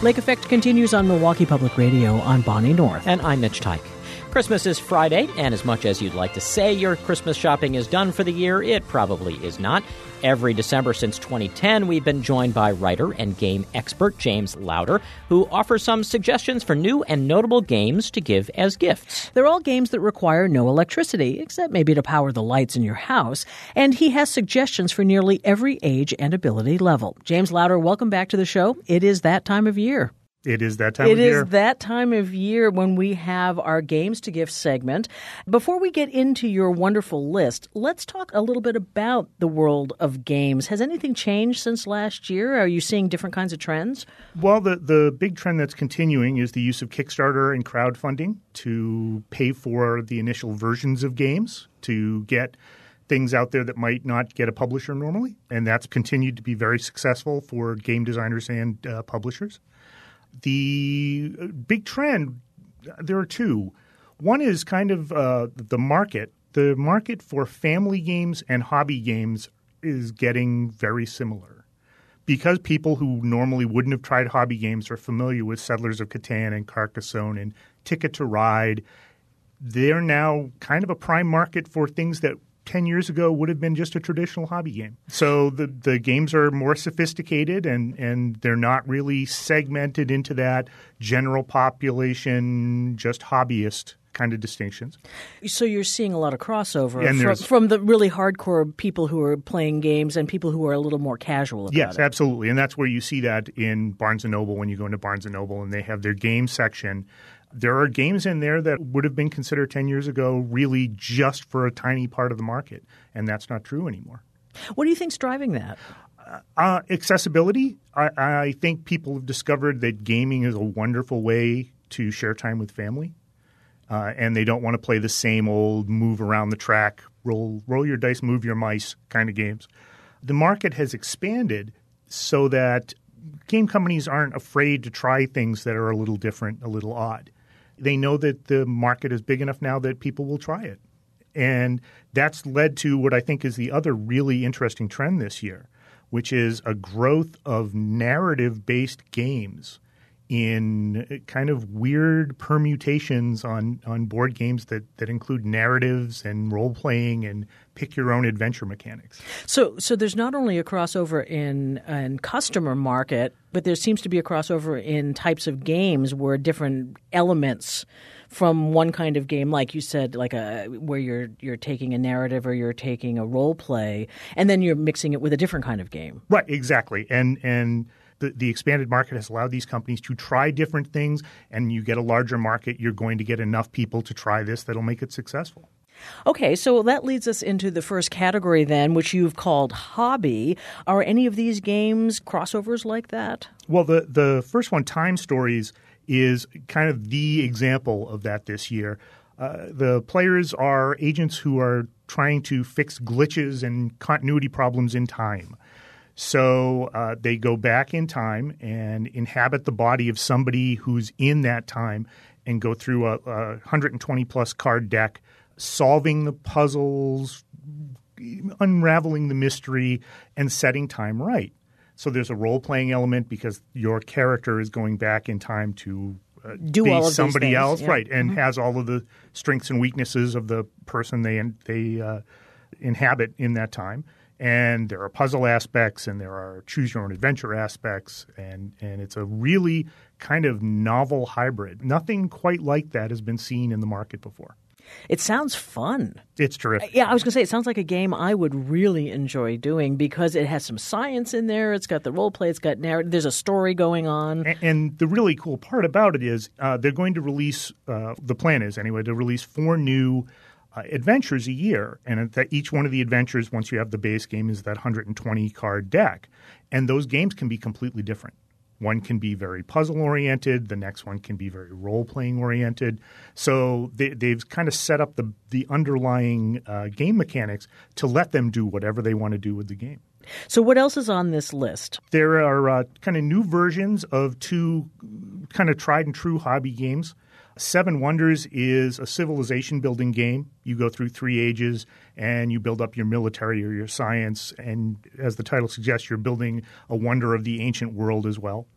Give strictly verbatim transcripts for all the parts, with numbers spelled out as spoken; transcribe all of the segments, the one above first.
Lake Effect continues on Milwaukee Public Radio on Bonnie North. And I'm Mitch Tyke. Christmas is Friday, and as much as you'd like to say your Christmas shopping is done for the year, it probably is not. Every December since twenty ten, we've been joined by writer and game expert James Lowder, who offers some suggestions for new and notable games to give as gifts. They're all games that require no electricity, except maybe to power the lights in your house. And he has suggestions for nearly every age and ability level. James Lowder, welcome back to the show. It is that time of year. It is that time it of year. It is that time of year when we have our Games to Gift segment. Before we get into your wonderful list, let's talk a little bit about the world of games. Has anything changed since last year? Are you seeing different kinds of trends? Well, the, the big trend that's continuing is the use of Kickstarter and crowdfunding to pay for the initial versions of games, to get things out there that might not get a publisher normally. And that's continued to be very successful for game designers and uh, publishers. The big trend, there are two. One is kind of uh, the market. The market for family games and hobby games is getting very similar. Because people who normally wouldn't have tried hobby games are familiar with Settlers of Catan and Carcassonne and Ticket to Ride, they're now kind of a prime market for things that ten years ago would have been just a traditional hobby game. So the, the games are more sophisticated and, and they're not really segmented into that general population, just hobbyist kind of distinctions. So you're seeing a lot of crossover and from, from the really hardcore people who are playing games and people who are a little more casual about yes, it. Yes, absolutely. And that's where you see that in Barnes and Noble when you go into Barnes and Noble and they have their game section. There are games in there that would have been considered ten years ago really just for a tiny part of the market, and that's not true anymore. What do you think's driving that? Uh, accessibility. I, I think people have discovered that gaming is a wonderful way to share time with family, uh, and they don't want to play the same old move around the track, roll, roll your dice, move your mice kind of games. The market has expanded so that game companies aren't afraid to try things that are a little different, a little odd. They know that the market is big enough now that people will try it. And that's led to what I think is the other really interesting trend this year, which is a growth of narrative-based games in kind of weird permutations on, on board games that, that include narratives and role-playing and pick-your-own-adventure mechanics. So so there's not only a crossover in, in customer market, but there seems to be a crossover in types of games where different elements from one kind of game, like you said, like a where you're you're taking a narrative or you're taking a role play, and then you're mixing it with a different kind of game. Right, exactly. And and the, the expanded market has allowed these companies to try different things, and you get a larger market, you're going to get enough people to try this that'll make it successful. Okay, so that leads us into the first category then, which you've called hobby. Are any of these games crossovers like that? Well, the, the first one, Time Stories, is kind of the example of that this year. Uh, the players are agents who are trying to fix glitches and continuity problems in time. So uh, they go back in time and inhabit the body of somebody who's in that time and go through a, a one hundred twenty plus card deck, solving the puzzles, unraveling the mystery, and setting time right. So there's a role-playing element because your character is going back in time to uh, Do be all of somebody these things, else, yeah. right, and Mm-hmm. has all of the strengths and weaknesses of the person they they uh, inhabit in that time. And there are puzzle aspects and there are choose-your-own-adventure aspects, and, and it's a really kind of novel hybrid. Nothing quite like that has been seen in the market before. It sounds fun. It's terrific. Yeah, I was going to say, it sounds like a game I would really enjoy doing because it has some science in there. It's got the role play. It's got narrative. There's a story going on. And, and the really cool part about it is uh, they're going to release uh, – the plan is anyway to release four new uh, adventures a year. And that each one of the adventures, once you have the base game, is that one hundred twenty card deck. And those games can be completely different. One can be very puzzle-oriented. The next one can be very role-playing oriented. So they, they've kind of set up the, the underlying uh, game mechanics to let them do whatever they want to do with the game. So what else is on this list? There are uh, kind of new versions of two kind of tried-and-true hobby games. Seven Wonders is a civilization-building game. You go through three ages and you build up your military or your science. And as the title suggests, you're building a wonder of the ancient world as well.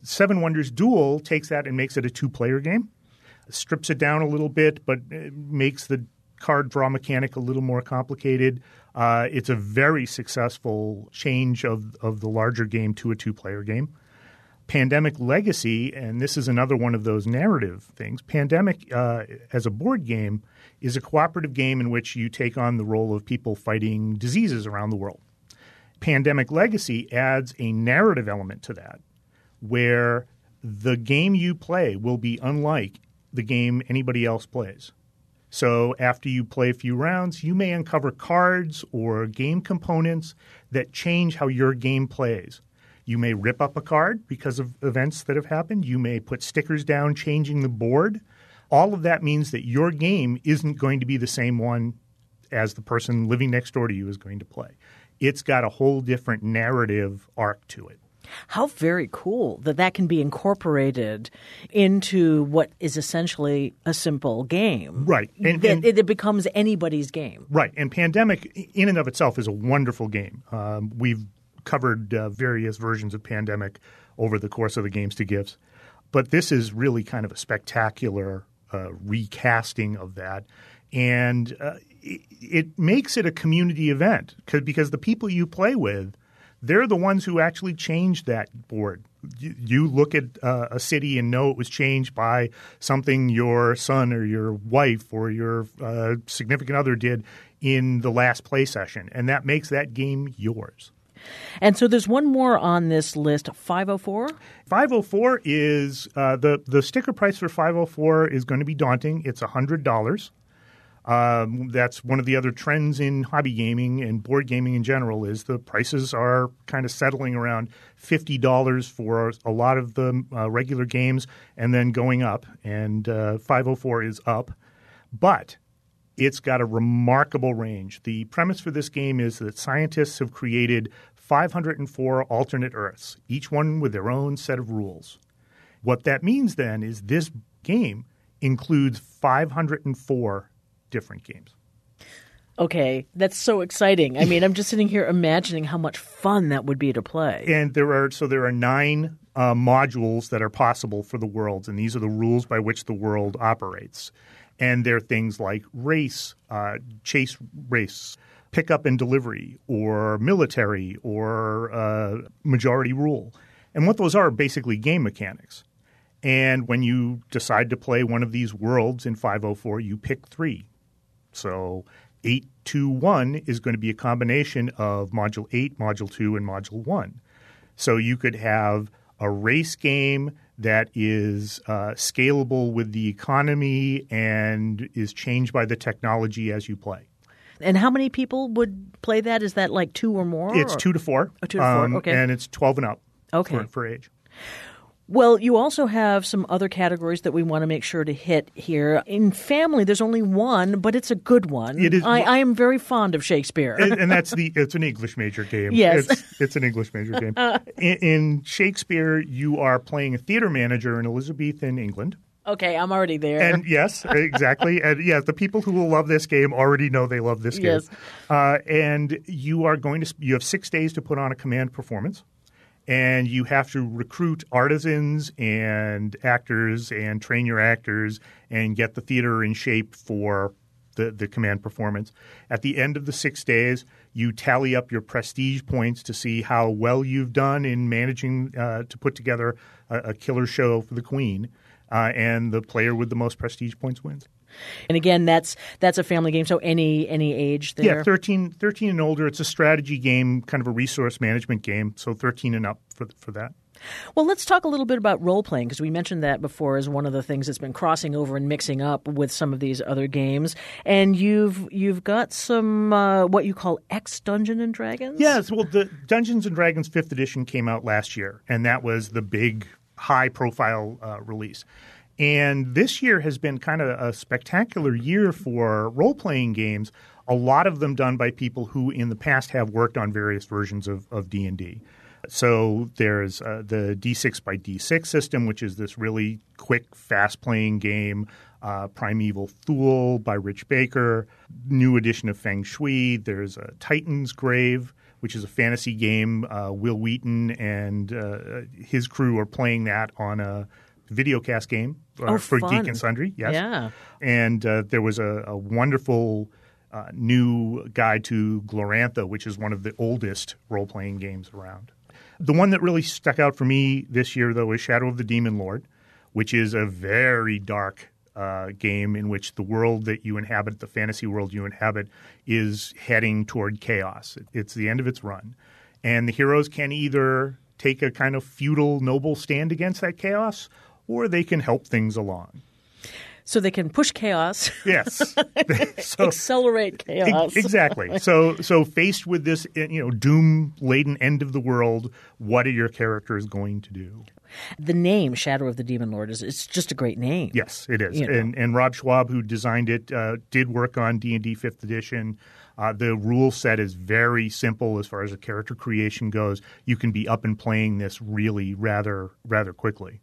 Seven Wonders Duel takes that and makes it a two-player game, strips it down a little bit, but makes the card draw mechanic a little more complicated. Uh, it's a very successful change of, of the larger game to a two-player game. Pandemic Legacy, and this is another one of those narrative things, Pandemic uh, as a board game is a cooperative game in which you take on the role of people fighting diseases around the world. Pandemic Legacy adds a narrative element to that where the game you play will be unlike the game anybody else plays. So after you play a few rounds, you may uncover cards or game components that change how your game plays. You may rip up a card because of events that have happened. You may put stickers down, changing the board. All of that means that your game isn't going to be the same one as the person living next door to you is going to play. It's got a whole different narrative arc to it. How very cool that that can be incorporated into what is essentially a simple game. Right. And, and, it, it becomes anybody's game. Right. And Pandemic in and of itself is a wonderful game. Um, we've covered uh, various versions of Pandemic over the course of the Games to Gifts. But this is really kind of a spectacular uh, recasting of that. And uh, it, it makes it a community event because the people you play with, they're the ones who actually changed that board. You, you look at uh, a city and know it was changed by something your son or your wife or your uh, significant other did in the last play session, and that makes that game yours. And so there's one more on this list, five oh four? five oh four is uh, – the, the sticker price for five oh four is going to be daunting. It's one hundred dollars. Um, that's one of the other trends in hobby gaming and board gaming in general is the prices are kind of settling around fifty dollars for a lot of the uh, regular games and then going up. And uh, five oh four is up. But it's got a remarkable range. The premise for this game is that scientists have created five hundred four alternate Earths, each one with their own set of rules. What that means then is this game includes five hundred four different games. Okay, that's so exciting. I mean, I'm just sitting here imagining how much fun that would be to play. And there are so there are nine uh, modules that are possible for the worlds, and these are the rules by which the world operates. And they're things like race, uh, chase race, pickup and delivery, or military, or uh, majority rule. And what those are are basically game mechanics. And when you decide to play one of these worlds in five oh four, you pick three. So eight two one is going to be a combination of Module eight, Module two, and Module one. So you could have a race game that is uh, scalable with the economy and is changed by the technology as you play. And how many people would play that? Is that like two or more? It's or? two to four. Oh, two to four, um, okay. And it's twelve and up okay. for, for age. Well, you also have some other categories that we want to make sure to hit here. In family, there's only one, but it's a good one. It is. I, I am very fond of Shakespeare. and, and that's the – it's an English major game. Yes. It's, it's an English major game. in, in Shakespeare, you are playing a theater manager in Elizabethan England. Okay, I'm already there. And yes, exactly. And yes, the people who will love this game already know they love this game. Yes. Uh, and you are going to – you have six days to put on a command performance. And you have to recruit artisans and actors and train your actors and get the theater in shape for the, the command performance. At the end of the six days, you tally up your prestige points to see how well you've done in managing uh, to put together a, a killer show for the Queen. Uh, and the player with the most prestige points wins. And again, that's that's a family game, so any any age there? Yeah, thirteen, thirteen and older. It's a strategy game, kind of a resource management game, so thirteen and up for for that. Well, let's talk a little bit about role-playing because we mentioned that before as one of the things that's been crossing over and mixing up with some of these other games. And you've you've got some uh, what you call X Dungeons and Dragons? Yes. Well, the Dungeons and Dragons fifth edition came out last year, and that was the big high-profile uh, release. And this year has been kind of a spectacular year for role-playing games, a lot of them done by people who in the past have worked on various versions of, of D and D. So there's uh, the D six by D six system, which is this really quick, fast-playing game, uh, Primeval Thule by Rich Baker, new edition of Feng Shui. There's a Titan's Grave, which is a fantasy game. Uh, Will Wheaton and uh, his crew are playing that on a videocast game uh, oh, for fun. Geek and Sundry. Yes. Yeah. And uh, there was a, a wonderful uh, new guide to Glorantha, which is one of the oldest role-playing games around. The one that really stuck out for me this year, though, is Shadow of the Demon Lord, which is a very dark uh, game in which the world that you inhabit, the fantasy world you inhabit, is heading toward chaos. It's the end of its run. And the heroes can either take a kind of feudal, noble stand against that chaos, or they can help things along. So they can push chaos. Yes. So, accelerate chaos. Exactly. So so faced with this, you know, doom-laden end of the world, what are your characters going to do? The name Shadow of the Demon Lord is it's just a great name. Yes, it is. You know. And and Rob Schwab, who designed it, uh, did work on D and D fifth edition. Uh, the rule set is very simple as far as the character creation goes. You can be up and playing this really rather rather quickly.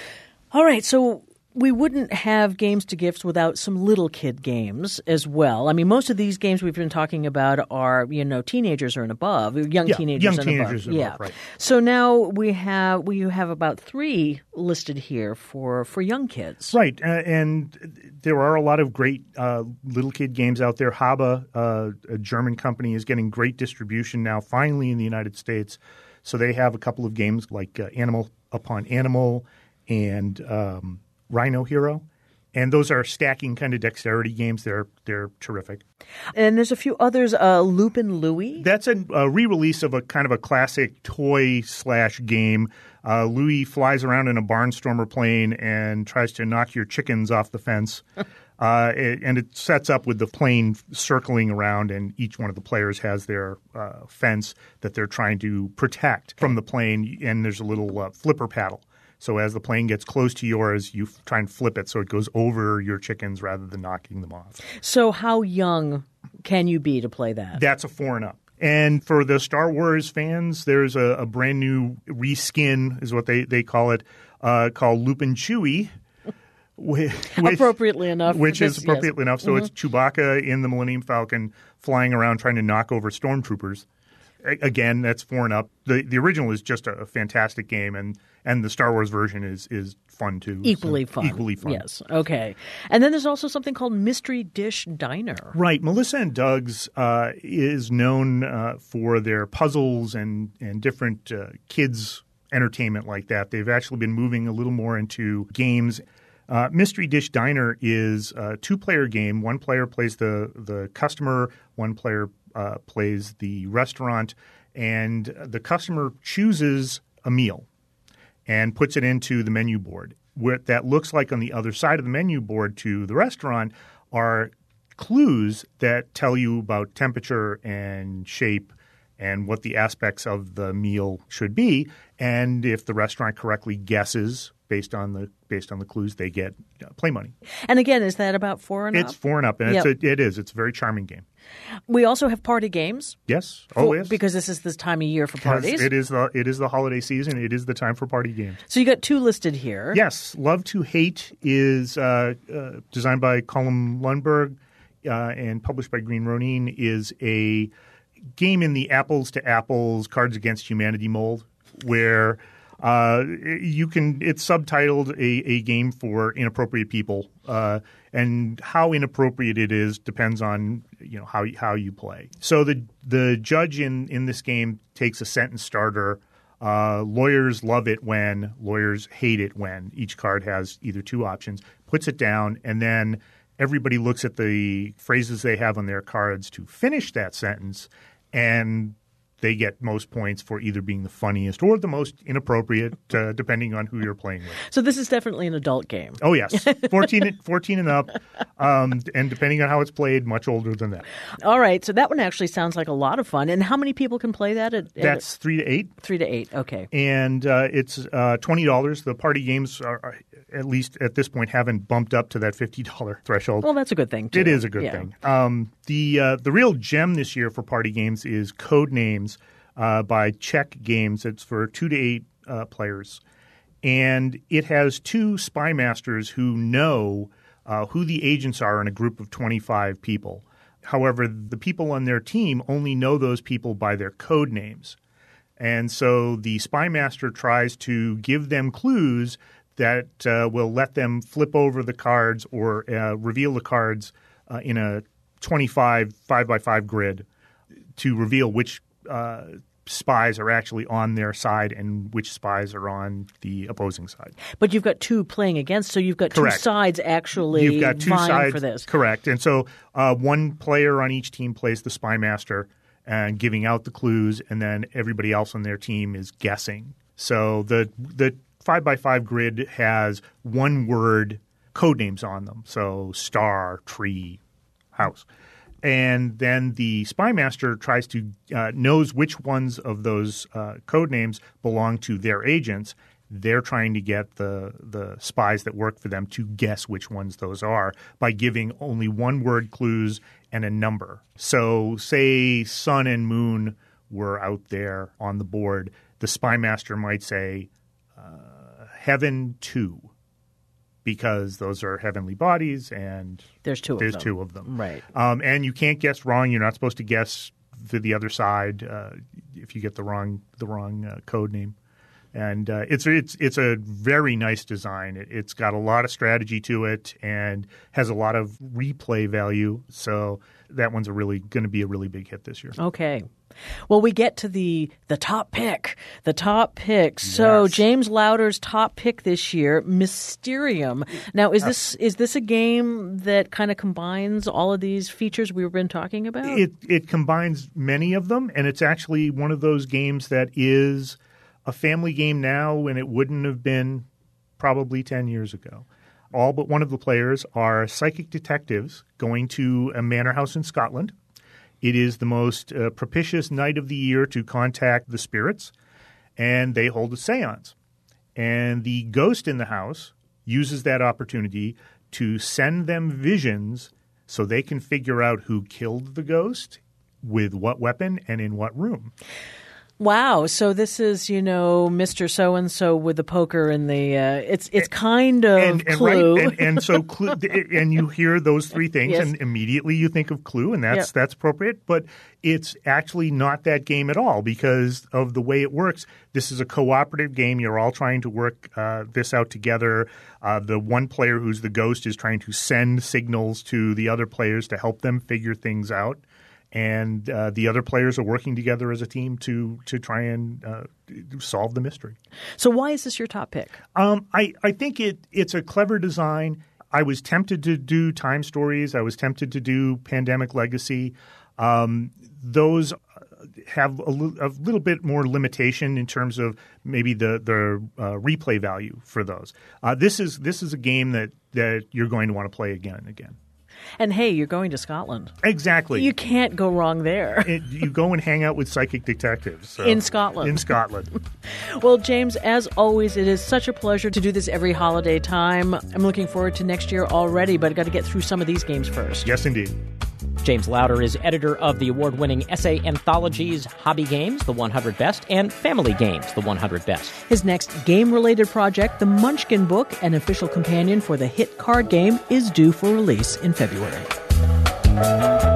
All right, so we wouldn't have games to gifts without some little kid games as well. I mean, most of these games we've been talking about are, you know, teenagers or and above, young yeah, teenagers young and teenagers above. and yeah. above, right. So now we have we have about three listed here for, for young kids. Right, uh, and there are a lot of great uh, little kid games out there. Haba, uh, a German company, is getting great distribution now, finally in the United States. So they have a couple of games like uh, Animal Upon Animal and um, Rhino Hero, and those are stacking kind of dexterity games. They're they're terrific. And there's a few others. Uh, Lupin Louie. That's a, a re-release of a kind of a classic toy slash game. Uh, Louie flies around in a barnstormer plane and tries to knock your chickens off the fence. Uh, it, and it sets up with the plane circling around, and each one of the players has their uh, fence that they're trying to protect from the plane. And there's a little uh, flipper paddle. So as the plane gets close to yours, you f- try and flip it so it goes over your chickens rather than knocking them off. So how young can you be to play that? That's a four and up. And for the Star Wars fans, there's a, a brand new reskin, is what they, they call it, uh, called Lupin Chewie. Which, appropriately enough. Which this, is appropriately yes. enough. So mm-hmm. it's Chewbacca in the Millennium Falcon flying around trying to knock over stormtroopers. Again, that's four and up. The the original is just a, a fantastic game, and, and the Star Wars version is is fun too. Equally so fun. Equally fun. Yes. Okay. And then there's also something called Mystery Dish Diner. Right. Melissa and Doug's uh, is known uh, for their puzzles and, and different uh, kids' entertainment like that. They've actually been moving a little more into games. Uh, Mystery Dish Diner is a two-player game. One player plays the, the customer. One player uh, plays the restaurant. And the customer chooses a meal and puts it into the menu board. What that looks like on the other side of the menu board to the restaurant are clues that tell you about temperature and shape and what the aspects of the meal should be. And if the restaurant correctly guesses based on the based on the clues, they get uh, play money. And again, is that about four and it's up? It's four and up, and yep. it's a, it is. It's a very charming game. We also have party games. Yes. Oh, for, yes. Because this is the time of year for parties. It is the it is the holiday season. It is the time for party games. So you got two listed here. Yes. Love to Hate is uh, uh, designed by Colm Lundberg uh, and published by Green Ronin, is a game in the apples to apples Cards Against Humanity mold where uh, you can – it's subtitled a, a game for inappropriate people, uh, and how inappropriate it is depends on, you know, how how you play. So the the judge in, in this game takes a sentence starter. Uh, lawyers love it when, lawyers hate it when. Each card has either two options, puts it down, and then everybody looks at the phrases they have on their cards to finish that sentence, and they get most points for either being the funniest or the most inappropriate, uh, depending on who you're playing with. So this is definitely an adult game. Oh, yes. fourteen, fourteen and up, um, and depending on how it's played, much older than that. All right. So that one actually sounds like a lot of fun. And how many people can play that? At, at That's three to eight. Three to eight. Okay. And uh, it's uh, twenty dollars. The party games, are, are, at least at this point, haven't bumped up to that fifty dollars threshold. Well, that's a good thing, too. It is a good yeah. thing. Um, the uh, the real gem this year for party games is Codenames uh, by Czech Games. It's for two to eight uh, players. And it has two spy masters who know uh, who the agents are in a group of twenty-five people. However, the people on their team only know those people by their code names. And so the spy master tries to give them clues that uh, will let them flip over the cards or uh, reveal the cards uh, in a twenty-five five by five grid to reveal which uh, spies are actually on their side and which spies are on the opposing side. But you've got two playing against, so you've got Correct. two sides actually You've got two vying sides, for this. Correct. And so uh, one player on each team plays the spy master and giving out the clues, and then everybody else on their team is guessing. So the the five by five grid has one word code names on them. So star, tree, house. And then the spy master tries to uh, knows which ones of those uh, code names belong to their agents. They're trying to get the the spies that work for them to guess which ones those are by giving only one word clues and a number. So say sun and moon were out there on the board. The spy master might say uh, heaven two, because those are heavenly bodies and there's two there's of them. two of them. Right. Um, and you can't guess wrong. You're not supposed to guess to the other side uh, if you get the wrong the wrong uh, code name. And uh, it's it's it's a very nice design. It, it's got a lot of strategy to it and has a lot of replay value. So that one's a really going to be a really big hit this year. Okay. Well, we get to the the top pick. The top pick. So Yes. James Lowder's top pick this year, Mysterium. Now, is this is this a game that kind of combines all of these features we've been talking about? It it combines many of them, and it's actually one of those games that is a family game now, and it wouldn't have been probably ten years ago. All but one of the players are psychic detectives going to a manor house in Scotland. It is the most uh, propitious night of the year to contact the spirits, and they hold a seance. And the ghost in the house uses that opportunity to send them visions so they can figure out who killed the ghost, with what weapon, and in what room. Wow. So this is, you know, Mister So-and-so with the poker and the uh, – it's it's kind of and, and Clue. Right, and, and so Clue, and you hear those three things, Yes. and immediately you think of Clue, and that's Yep. that's appropriate. But it's actually not that game at all because of the way it works. This is a cooperative game. You're all trying to work uh, this out together. Uh, the one player who's the ghost is trying to send signals to the other players to help them figure things out. And uh, the other players are working together as a team to to try and uh, solve the mystery. So why is this your top pick? Um, I, I think it it's a clever design. I was tempted to do Time Stories. I was tempted to do Pandemic Legacy. Um, those have a, l- a little bit more limitation in terms of maybe the the uh, replay value for those. Uh, this is this is a game that, that you're going to want to play again and again. And hey, you're going to Scotland. Exactly. You can't go wrong there. It, you go and hang out with psychic detectives. So. In Scotland. In Scotland. Well, James, as always, it is such a pleasure to do this every holiday time. I'm looking forward to next year already, but I've got to get through some of these games first. Yes, indeed. James Lowder is editor of the award-winning essay anthologies Hobby Games, The one hundred Best, and Family Games, The one hundred Best. His next game-related project, The Munchkin Book, an official companion for the hit card game, is due for release in February.